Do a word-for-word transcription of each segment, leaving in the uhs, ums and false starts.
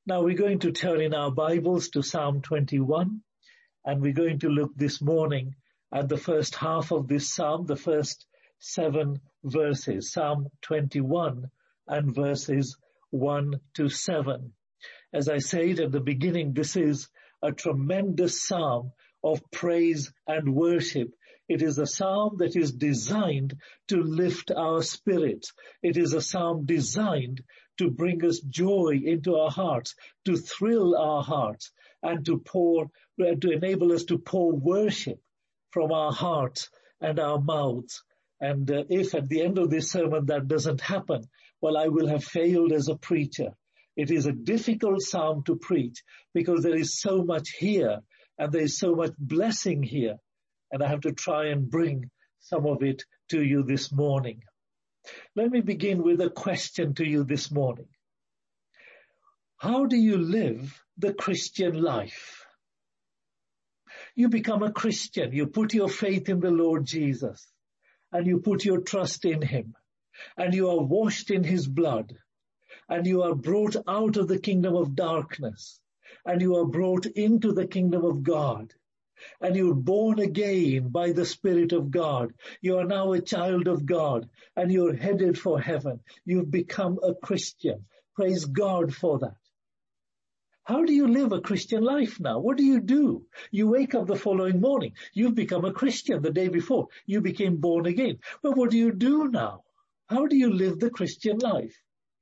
Now we're going to turn in our Bibles to Psalm twenty-one, and we're going to look this morning at the first half of this psalm, the first seven verses, Psalm twenty-one and verses one to seven. As I said at the beginning, this is a tremendous psalm of praise and worship. It is a psalm that is designed to lift our spirits. It is a psalm designed to bring us joy into our hearts, to thrill our hearts, and to pour, to enable us to pour worship from our hearts and our mouths. And uh, if at the end of this sermon that doesn't happen, well, I will have failed as a preacher. It is a difficult psalm to preach because there is so much here and there is so much blessing here. And I have to try and bring some of it to you this morning. Let me begin with a question to you this morning. How do you live the Christian life? You become a Christian. You put your faith in the Lord Jesus and you put your trust in him and you are washed in his blood and you are brought out of the kingdom of darkness and you are brought into the kingdom of God. And you're born again by the Spirit of God. You are now a child of God and you're headed for heaven. You've become a Christian. Praise God for that. How do you live a Christian life now? What do you do? You wake up the following morning. You've become a Christian the day before. You became born again. But what do you do now? How do you live the Christian life?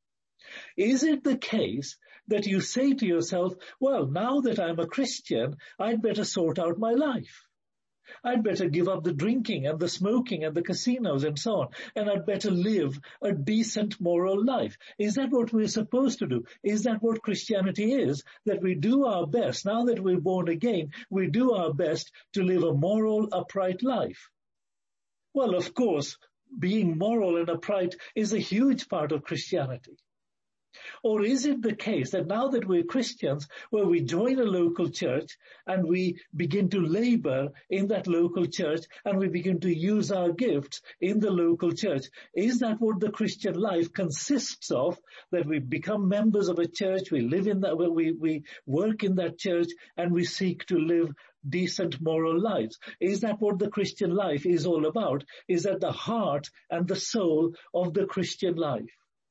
Is it the case that you say to yourself, well, now that I'm a Christian, I'd better sort out my life. I'd better give up the drinking and the smoking and the casinos and so on, and I'd better live a decent moral life. Is that what we're supposed to do? Is that what Christianity is? That we do our best, now that we're born again, we do our best to live a moral, upright life? Well, of course, being moral and upright is a huge part of Christianity. Or is it the case that now that we're Christians, where we join a local church and we begin to labor in that local church and we begin to use our gifts in the local church, is that what the Christian life consists of? That we become members of a church, we live in that, we, we work in that church and we seek to live decent moral lives? Is that what the Christian life is all about? Is that the heart and the soul of the Christian life?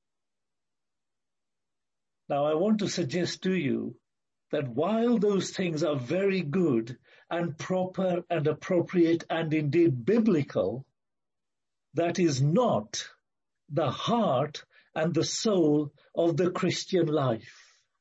Now, I want to suggest to you that while those things are very good and proper and appropriate and indeed biblical, that is not the heart and the soul of the Christian life.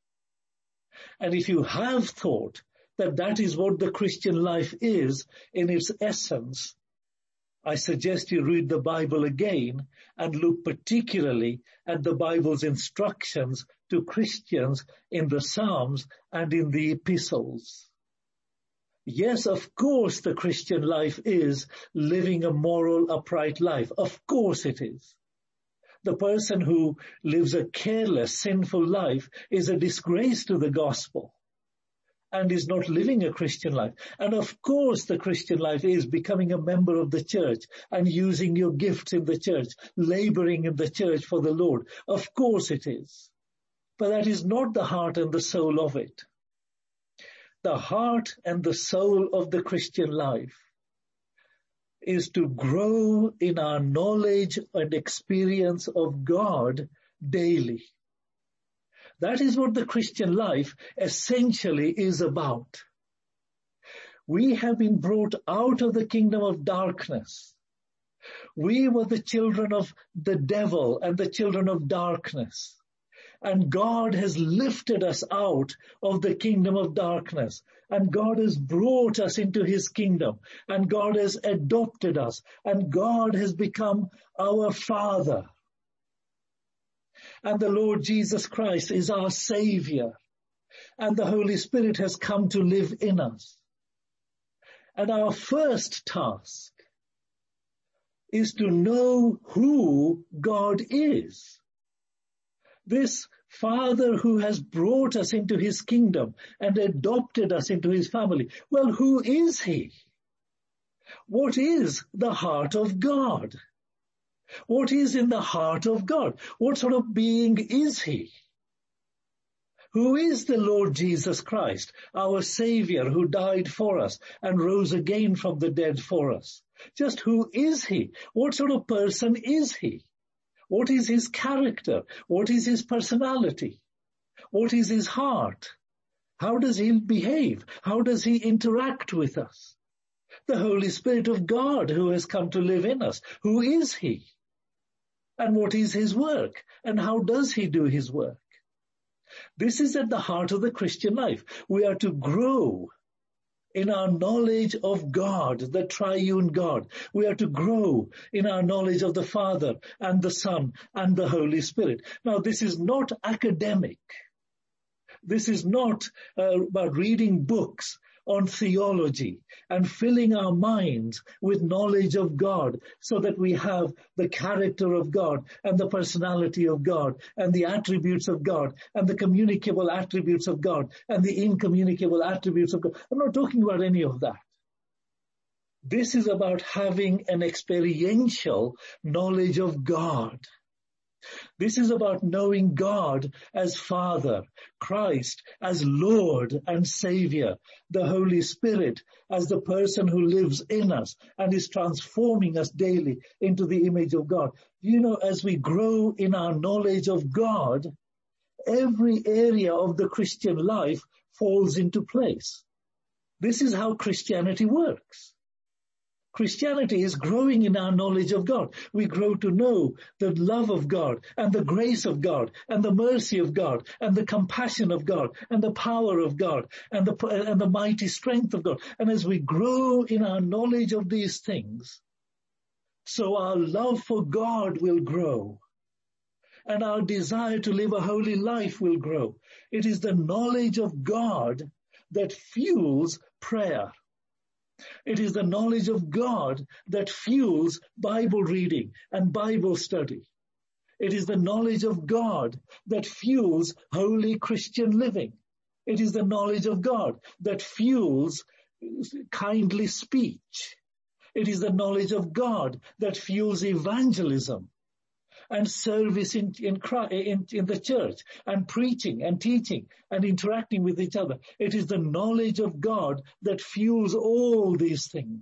And if you have thought that that is what the Christian life is in its essence, I suggest you read the Bible again and look particularly at the Bible's instructions to Christians in the Psalms and in the epistles. Yes, of course, the Christian life is living a moral, upright life. Of course it is. The person who lives a careless, sinful life is a disgrace to the gospel and is not living a Christian life. And of course the Christian life is becoming a member of the church and using your gifts in the church, laboring in the church for the Lord. Of course it is. But that is not the heart and the soul of it. The heart and the soul of the Christian life is to grow in our knowledge and experience of God daily. That is what the Christian life essentially is about. We have been brought out of the kingdom of darkness. We were the children of the devil and the children of darkness. And God has lifted us out of the kingdom of darkness. And God has brought us into his kingdom. And God has adopted us. And God has become our Father. And the Lord Jesus Christ is our Savior. And the Holy Spirit has come to live in us. And our first task is to know who God is. This Father who has brought us into his kingdom and adopted us into his family. Well, who is he? What is the heart of God? What is in the heart of God? What sort of being is he? Who is the Lord Jesus Christ, our Savior who died for us and rose again from the dead for us? Just who is he? What sort of person is he? What is his character? What is his personality? What is his heart? How does he behave? How does he interact with us? The Holy Spirit of God who has come to live in us. Who is he? And what is his work? And how does he do his work? This is at the heart of the Christian life. We are to grow in our knowledge of God, the triune God. We are to grow in our knowledge of the Father and the Son and the Holy Spirit. Now, this is not academic. This is not uh, about reading books on theology and filling our minds with knowledge of God so that we have the character of God and the personality of God and the attributes of God and the communicable attributes of God and the incommunicable attributes of God. I'm not talking about any of that. This is about having an experiential knowledge of God. This is about knowing God as Father, Christ as Lord and Savior, the Holy Spirit as the person who lives in us and is transforming us daily into the image of God. You know, as we grow in our knowledge of God, every area of the Christian life falls into place. This is how Christianity works. Christianity is growing in our knowledge of God. We grow to know the love of God and the grace of God and the mercy of God and the compassion of God and the power of God and the, and the mighty strength of God. And as we grow in our knowledge of these things, so our love for God will grow and our desire to live a holy life will grow. It is the knowledge of God that fuels prayer. It is the knowledge of God that fuels Bible reading and Bible study. It is the knowledge of God that fuels holy Christian living. It is the knowledge of God that fuels kindly speech. It is the knowledge of God that fuels evangelism and service in, in, in, in the church and preaching and teaching and interacting with each other. It is the knowledge of God that fuels all these things.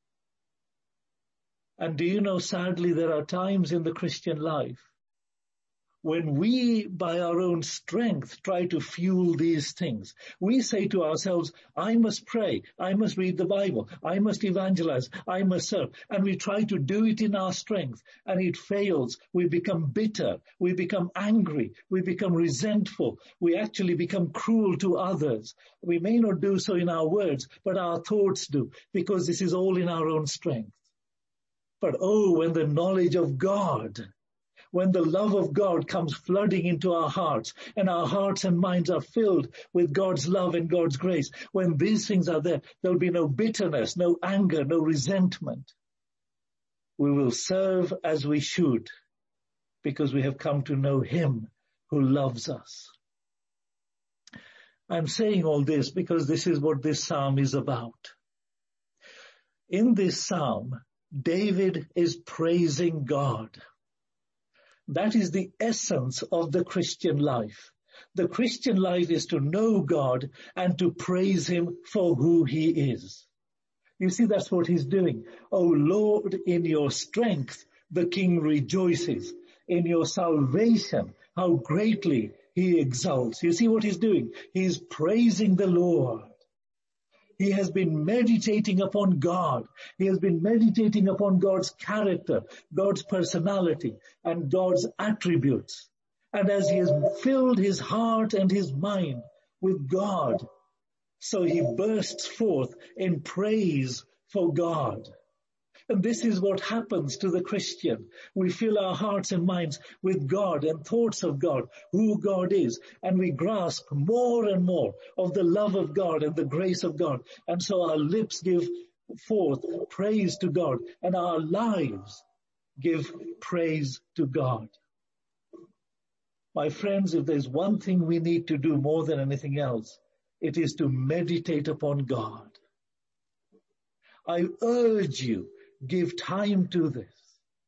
And do you know, sadly, there are times in the Christian life when we, by our own strength, try to fuel these things. We say to ourselves, I must pray, I must read the Bible, I must evangelize, I must serve. And we try to do it in our strength, and it fails. We become bitter, we become angry, we become resentful, we actually become cruel to others. We may not do so in our words, but our thoughts do, because this is all in our own strength. But oh, when the knowledge of God, when the love of God comes flooding into our hearts and our hearts and minds are filled with God's love and God's grace, when these things are there, there'll be no bitterness, no anger, no resentment. We will serve as we should because we have come to know Him who loves us. I'm saying all this because this is what this psalm is about. In this psalm, David is praising God. That is the essence of the Christian life. The Christian life is to know God and to praise Him for who He is. You see, that's what He's doing. Oh Lord, in your strength, the King rejoices. In your salvation, how greatly He exalts. You see what He's doing? He's praising the Lord. He has been meditating upon God. He has been meditating upon God's character, God's personality, and God's attributes. And as he has filled his heart and his mind with God, so he bursts forth in praise for God. And this is what happens to the Christian. We fill our hearts and minds with God and thoughts of God, who God is, and we grasp more and more of the love of God and the grace of God. And so our lips give forth praise to God, and our lives give praise to God. My friends, if there's one thing we need to do more than anything else, it is to meditate upon God. I urge you, give time to this.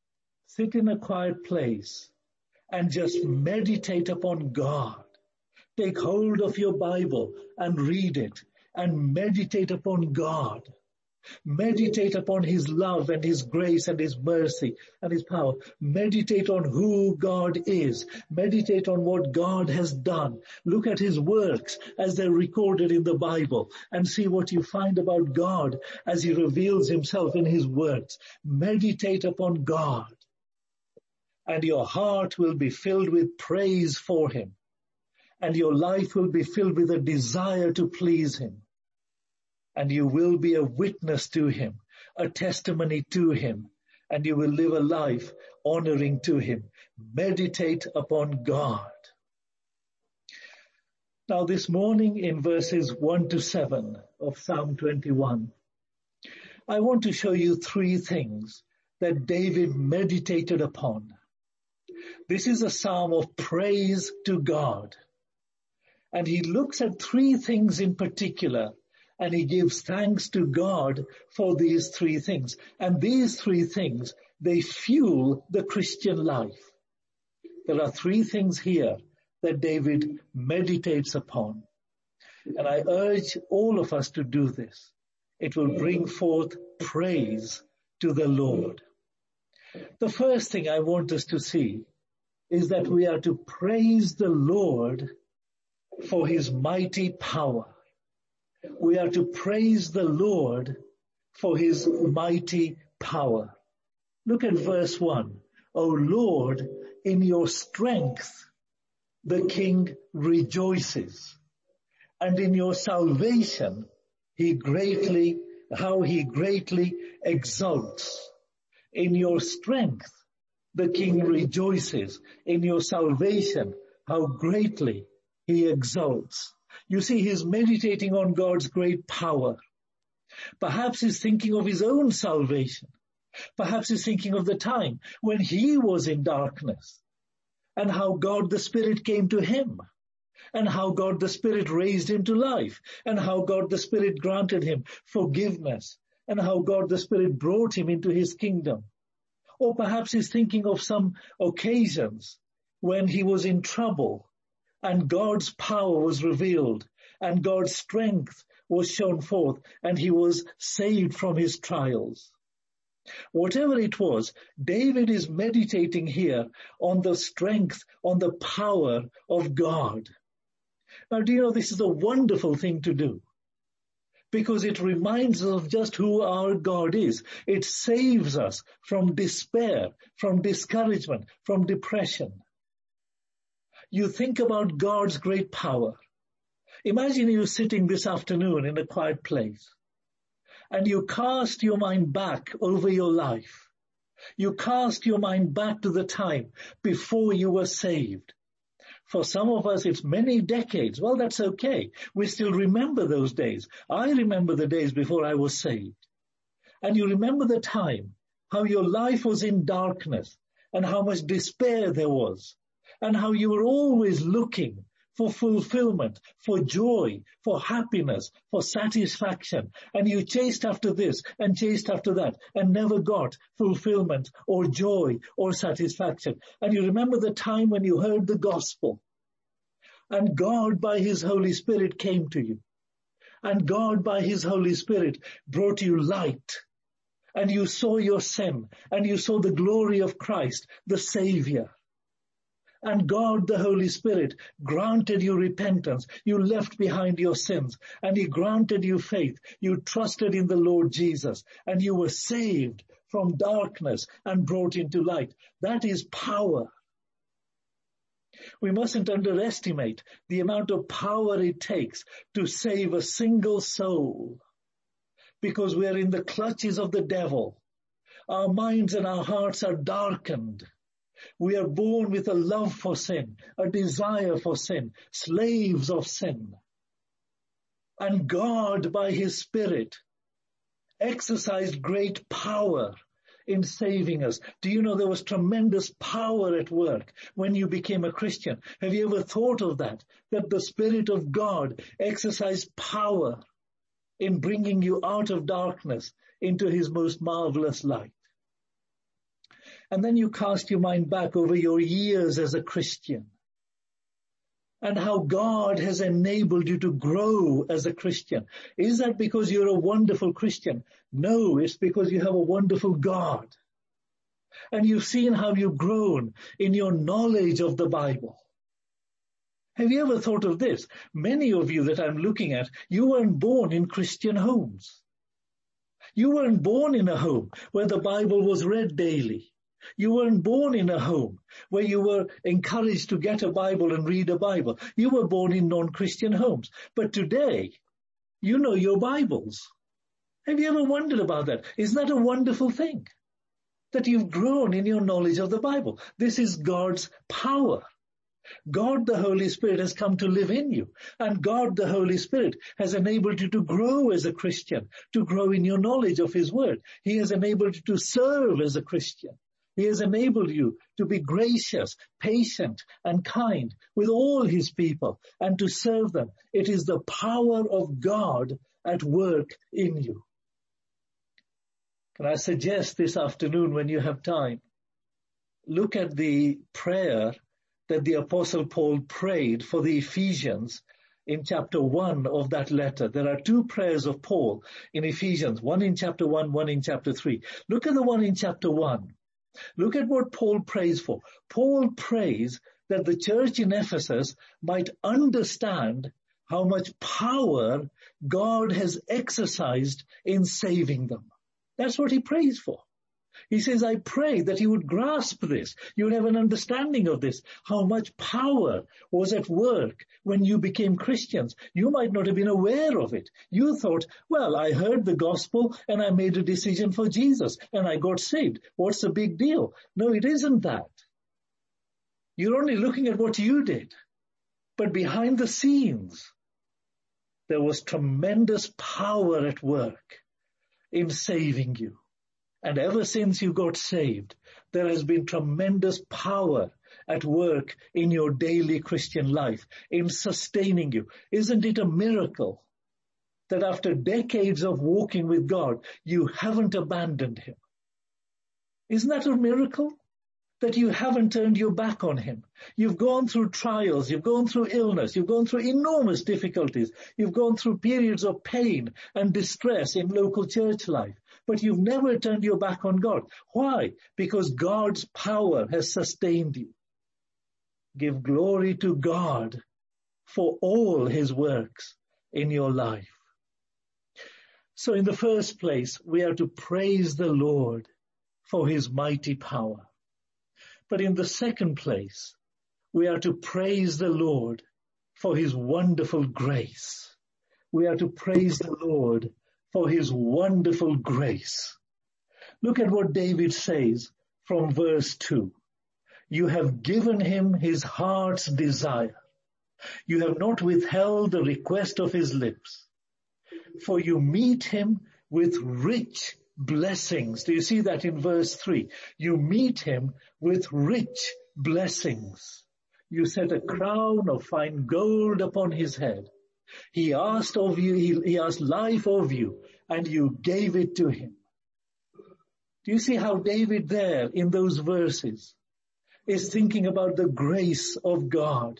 Sit in a quiet place and just meditate upon God. Take hold of your Bible and read it and meditate upon God. Meditate upon His love and His grace and His mercy and His power. Meditate on who God is. Meditate on what God has done. Look at His works as they're recorded in the Bible and see what you find about God as He reveals Himself in His words. Meditate upon God, and your heart will be filled with praise for Him, and your life will be filled with a desire to please Him. And you will be a witness to Him, a testimony to Him, and you will live a life honoring to Him. Meditate upon God. Now this morning in verses one to seven of Psalm twenty-one, I want to show you three things that David meditated upon. This is a psalm of praise to God. And he looks at three things in particular, and he gives thanks to God for these three things. And these three things, they fuel the Christian life. There are three things here that David meditates upon. And I urge all of us to do this. It will bring forth praise to the Lord. The first thing I want us to see is that we are to praise the Lord for His mighty power. We are to praise the Lord for His mighty power. Look at verse one. O Lord, in your strength the King rejoices, and in your salvation he greatly, how he greatly exults. In your strength the King rejoices. In your salvation how greatly he exults. You see, he's meditating on God's great power. Perhaps he's thinking of his own salvation. Perhaps he's thinking of the time when he was in darkness and how God the Spirit came to him and how God the Spirit raised him to life and how God the Spirit granted him forgiveness and how God the Spirit brought him into His kingdom. Or perhaps he's thinking of some occasions when he was in trouble and God's power was revealed and God's strength was shown forth and he was saved from his trials. Whatever it was, David is meditating here on the strength, on the power of God. Now, do you know, this is a wonderful thing to do because it reminds us of just who our God is. It saves us from despair, from discouragement, from depression. You think about God's great power. Imagine you sitting this afternoon in a quiet place and you cast your mind back over your life. You cast your mind back to the time before you were saved. For some of us, it's many decades. Well, that's okay. We still remember those days. I remember the days before I was saved. And you remember the time, how your life was in darkness and how much despair there was. And how you were always looking for fulfillment, for joy, for happiness, for satisfaction. And you chased after this and chased after that and never got fulfillment or joy or satisfaction. And you remember the time when you heard the gospel and God by His Holy Spirit came to you. And God by His Holy Spirit brought you light. And you saw your sin and you saw the glory of Christ, the Savior. And God, the Holy Spirit, granted you repentance. You left behind your sins and He granted you faith. You trusted in the Lord Jesus and you were saved from darkness and brought into light. That is power. We mustn't underestimate the amount of power it takes to save a single soul because we are in the clutches of the devil. Our minds and our hearts are darkened. We are born with a love for sin, a desire for sin, slaves of sin. And God, by His Spirit, exercised great power in saving us. Do you know there was tremendous power at work when you became a Christian? Have you ever thought of that? That the Spirit of God exercised power in bringing you out of darkness into His most marvelous light. And then you cast your mind back over your years as a Christian. and how God has enabled you to grow as a Christian. Is that because you're a wonderful Christian? No, it's because you have a wonderful God. And you've seen how you've grown in your knowledge of the Bible. Have you ever thought of this? Many of you that I'm looking at, you weren't born in Christian homes. You weren't born in a home where the Bible was read daily. You weren't born in a home where you were encouraged to get a Bible and read a Bible. You were born in non-Christian homes. But today, you know your Bibles. Have you ever wondered about that? Isn't that a wonderful thing? That you've grown in your knowledge of the Bible. This is God's power. God the Holy Spirit has come to live in you. And God the Holy Spirit has enabled you to grow as a Christian, to grow in your knowledge of His Word. He has enabled you to serve as a Christian. He has enabled you to be gracious, patient, and kind with all His people and to serve them. It is the power of God at work in you. Can I suggest this afternoon when you have time, look at the prayer that the Apostle Paul prayed for the Ephesians in chapter one of that letter. There are two prayers of Paul in Ephesians, one in chapter one, one in chapter three. Look at the one in chapter one. Look at what Paul prays for. Paul prays that the church in Ephesus might understand how much power God has exercised in saving them. That's what he prays for. He says, I pray that you would grasp this. You would have an understanding of this, how much power was at work when you became Christians. You might not have been aware of it. You thought, well, I heard the gospel and I made a decision for Jesus and I got saved. What's the big deal? No, it isn't that. You're only looking at what you did. But behind the scenes, there was tremendous power at work in saving you. And ever since you got saved, there has been tremendous power at work in your daily Christian life, in sustaining you. Isn't it a miracle that after decades of walking with God, you haven't abandoned Him? Isn't that a miracle? That you haven't turned your back on Him. You've gone through trials, you've gone through illness, you've gone through enormous difficulties, you've gone through periods of pain and distress in local church life, but you've never turned your back on God. Why? Because God's power has sustained you. Give glory to God for all His works in your life. So in the first place, we are to praise the Lord for His mighty power. But in the second place, we are to praise the Lord for His wonderful grace. We are to praise the Lord for His wonderful grace. Look at what David says from verse two. You have given Him His heart's desire. You have not withheld the request of His lips. For you meet Him with rich blessings. Do you see that in verse three? You meet Him with rich blessings. You set a crown of fine gold upon His head. He asked of you, he, he asked life of you, and you gave it to Him. Do you see how David there in those verses is thinking about the grace of God?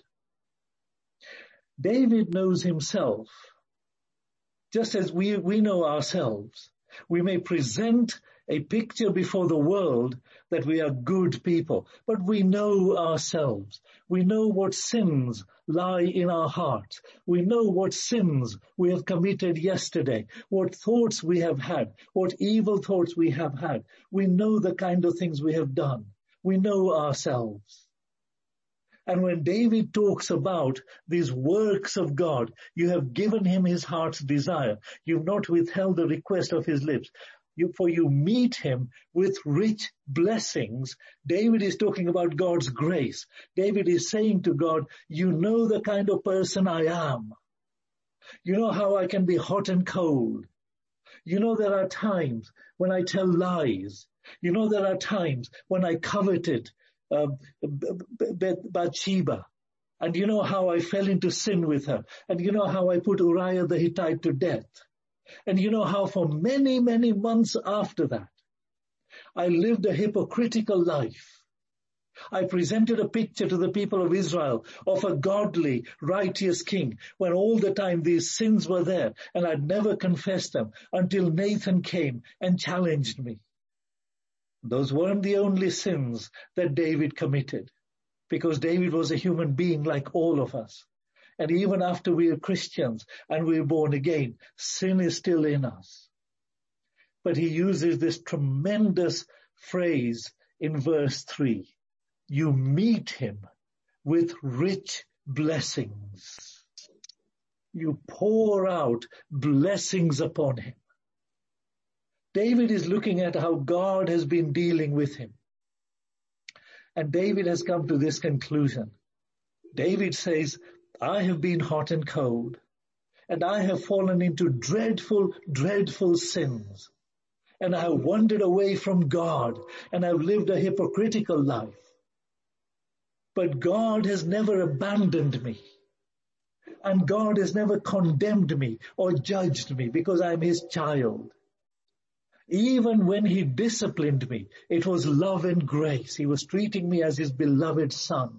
David knows himself, just as we, we know ourselves. We may present a picture before the world that we are good people, but we know ourselves. We know what sins lie in our hearts. We know what sins we have committed yesterday, what thoughts we have had, what evil thoughts we have had. We know the kind of things we have done. We know ourselves. And when David talks about these works of God, you have given Him His heart's desire. You've not withheld the request of His lips. You, for you meet Him with rich blessings. David is talking about God's grace. David is saying to God, you know the kind of person I am. You know how I can be hot and cold. You know there are times when I tell lies. You know there are times when I coveted Uh, Bathsheba, and you know how I fell into sin with her, and you know how I put Uriah the Hittite to death, and you know how for many, many months after that, I lived a hypocritical life. I presented a picture to the people of Israel of a godly, righteous king when all the time these sins were there, and I'd never confessed them until Nathan came and challenged me. Those weren't the only sins that David committed, because David was a human being like all of us. And even after we are Christians and we're born again, sin is still in us. But he uses this tremendous phrase in verse three. You meet him with rich blessings. You pour out blessings upon him. David is looking at how God has been dealing with him. And David has come to this conclusion. David says, I have been hot and cold, and I have fallen into dreadful, dreadful sins. And I have wandered away from God, and I've lived a hypocritical life. But God has never abandoned me. And God has never condemned me or judged me because I'm his child. Even when he disciplined me, it was love and grace. He was treating me as his beloved son.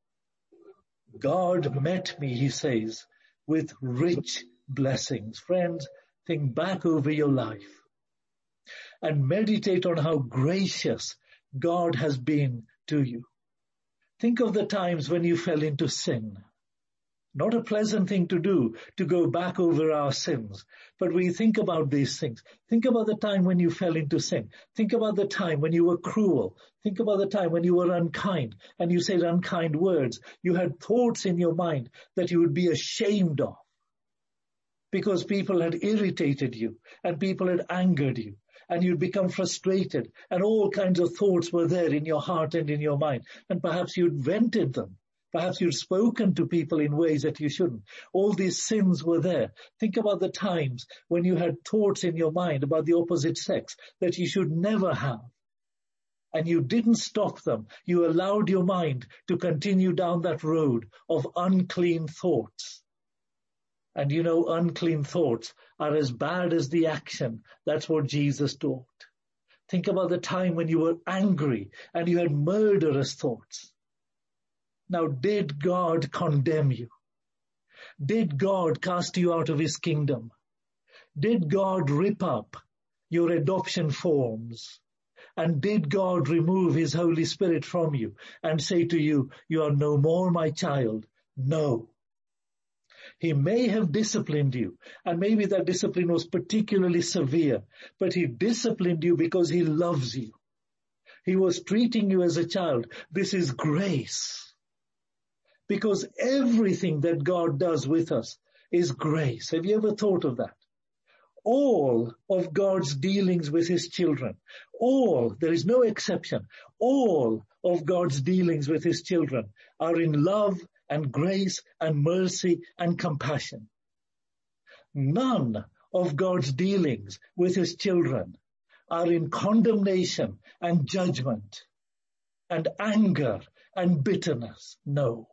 God met me, he says, with rich blessings. Friends, think back over your life and meditate on how gracious God has been to you. Think of the times when you fell into sin. Not a pleasant thing to do, to go back over our sins. But we think about these things. Think about the time when you fell into sin. Think about the time when you were cruel. Think about the time when you were unkind and you said unkind words. You had thoughts in your mind that you would be ashamed of because people had irritated you and people had angered you. And you'd become frustrated, and all kinds of thoughts were there in your heart and in your mind. And perhaps you'd vented them. Perhaps you'd spoken to people in ways that you shouldn't. All these sins were there. Think about the times when you had thoughts in your mind about the opposite sex that you should never have. And you didn't stop them. You allowed your mind to continue down that road of unclean thoughts. And you know, unclean thoughts are as bad as the action. That's what Jesus taught. Think about the time when you were angry and you had murderous thoughts. Now, did God condemn you? Did God cast you out of his kingdom? Did God rip up your adoption forms? And did God remove his Holy Spirit from you and say to you, you are no more my child? No. He may have disciplined you, and maybe that discipline was particularly severe, but he disciplined you because he loves you. He was treating you as a child. This is grace. Because everything that God does with us is grace. Have you ever thought of that? All of God's dealings with his children, all, there is no exception, all of God's dealings with his children are in love and grace and mercy and compassion. None of God's dealings with his children are in condemnation and judgment and anger and bitterness. No.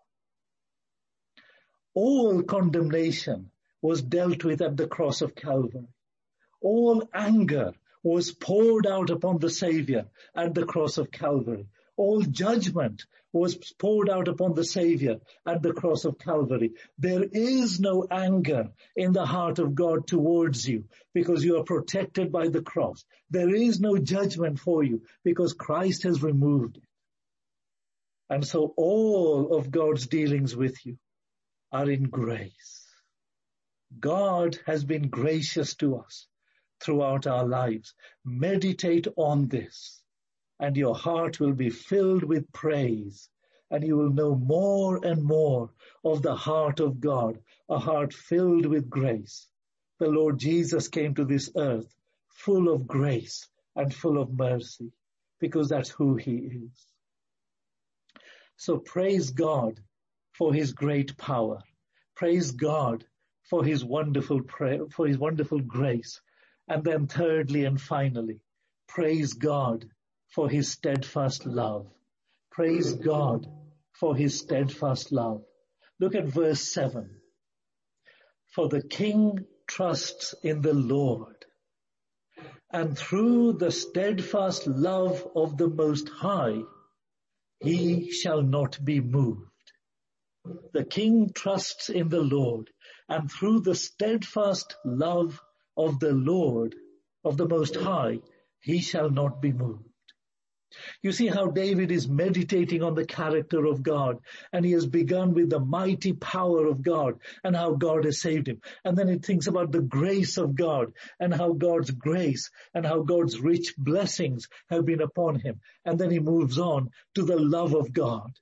All condemnation was dealt with at the cross of Calvary. All anger was poured out upon the Savior at the cross of Calvary. All judgment was poured out upon the Savior at the cross of Calvary. There is no anger in the heart of God towards you because you are protected by the cross. There is no judgment for you because Christ has removed it. And so all of God's dealings with you are in grace. God has been gracious to us throughout our lives. Meditate on this, and your heart will be filled with praise, and you will know more and more of the heart of God, a heart filled with grace. The Lord Jesus came to this earth full of grace and full of mercy, because that's who he is. So praise God for his great power. Praise God for his wonderful prayer, for his wonderful grace. And then thirdly and finally, praise God for his steadfast love. Praise God for his steadfast love. Look at verse seven. For the king trusts in the Lord, and through the steadfast love of the Most High, he shall not be moved. The king trusts in the Lord, and through the steadfast love of the Lord, of the Most High, he shall not be moved. You see how David is meditating on the character of God, and he has begun with the mighty power of God and how God has saved him. And then he thinks about the grace of God and how God's grace and how God's rich blessings have been upon him. And then he moves on to the love of God.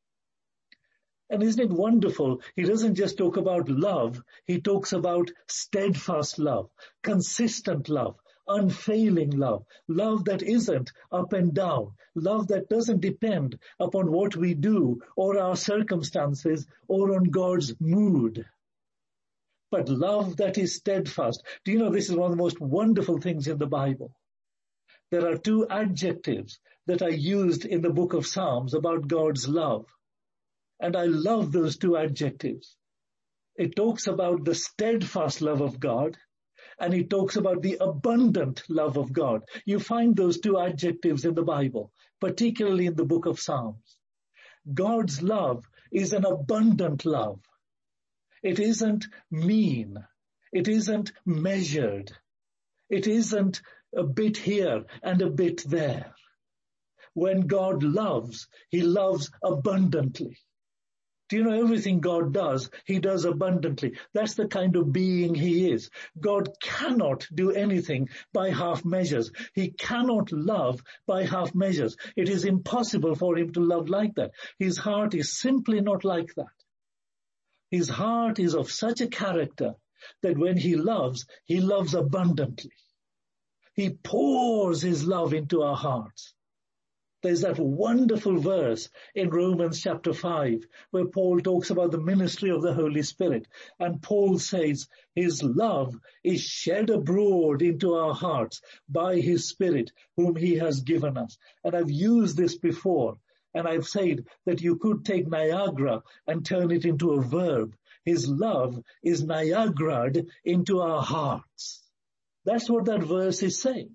And isn't it wonderful? He doesn't just talk about love. He talks about steadfast love, consistent love, unfailing love, love that isn't up and down, love that doesn't depend upon what we do or our circumstances or on God's mood, but love that is steadfast. Do you know this is one of the most wonderful things in the Bible? There are two adjectives that are used in the book of Psalms about God's love. And I love those two adjectives. It talks about the steadfast love of God, and it talks about the abundant love of God. You find those two adjectives in the Bible, particularly in the book of Psalms. God's love is an abundant love. It isn't mean. It isn't measured. It isn't a bit here and a bit there. When God loves, he loves abundantly. Do you know everything God does, he does abundantly. That's the kind of being he is. God cannot do anything by half measures. He cannot love by half measures. It is impossible for him to love like that. His heart is simply not like that. His heart is of such a character that when he loves, he loves abundantly. He pours his love into our hearts. There's that wonderful verse in Romans chapter five where Paul talks about the ministry of the Holy Spirit. And Paul says his love is shed abroad into our hearts by his Spirit whom he has given us. And I've used this before, and I've said that you could take Niagara and turn it into a verb. His love is Niagara'd into our hearts. That's what that verse is saying.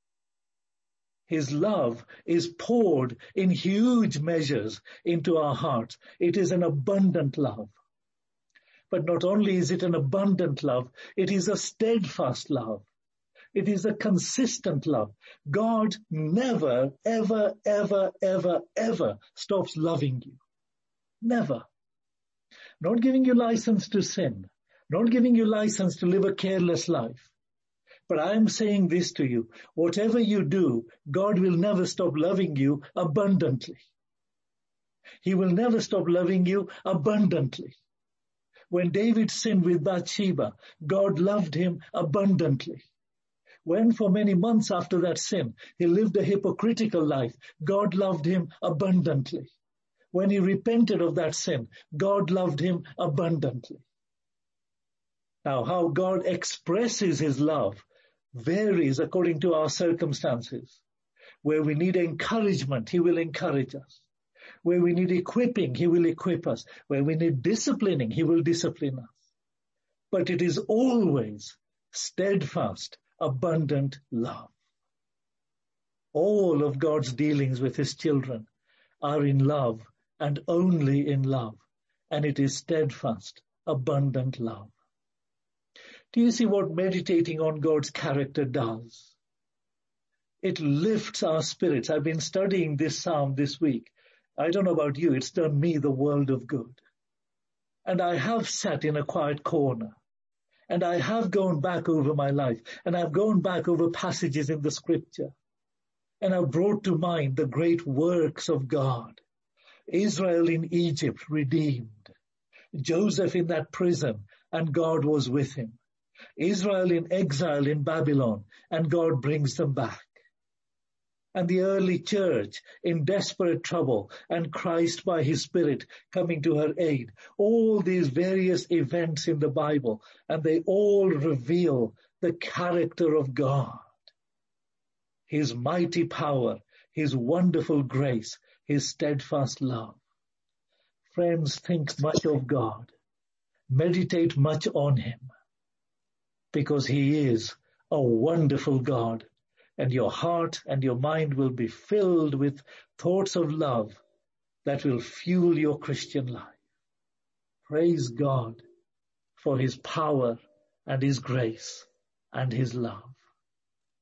His love is poured in huge measures into our hearts. It is an abundant love. But not only is it an abundant love, it is a steadfast love. It is a consistent love. God never, ever, ever, ever, ever stops loving you. Never. Not giving you license to sin. Not giving you license to live a careless life. But I am saying this to you, whatever you do, God will never stop loving you abundantly. He will never stop loving you abundantly. When David sinned with Bathsheba, God loved him abundantly. When for many months after that sin, he lived a hypocritical life, God loved him abundantly. When he repented of that sin, God loved him abundantly. Now, how God expresses his love varies according to our circumstances. Where we need encouragement, he will encourage us. Where we need equipping, he will equip us. Where we need disciplining, he will discipline us. But it is always steadfast, abundant love. All of God's dealings with his children are in love and only in love. And it is steadfast, abundant love. Do you see what meditating on God's character does? It lifts our spirits. I've been studying this psalm this week. I don't know about you, it's done me the world of good. And I have sat in a quiet corner. And I have gone back over my life. And I've gone back over passages in the scripture. And I've brought to mind the great works of God. Israel in Egypt redeemed. Joseph in that prison, and God was with him. Israel in exile in Babylon, and God brings them back. And the early church in desperate trouble, and Christ by his Spirit coming to her aid. All these various events in the Bible, and they all reveal the character of God. His mighty power, his wonderful grace, his steadfast love. Friends, think much of God. Meditate much on him. Because he is a wonderful God, and your heart and your mind will be filled with thoughts of love that will fuel your Christian life. Praise God for his power and his grace and his love.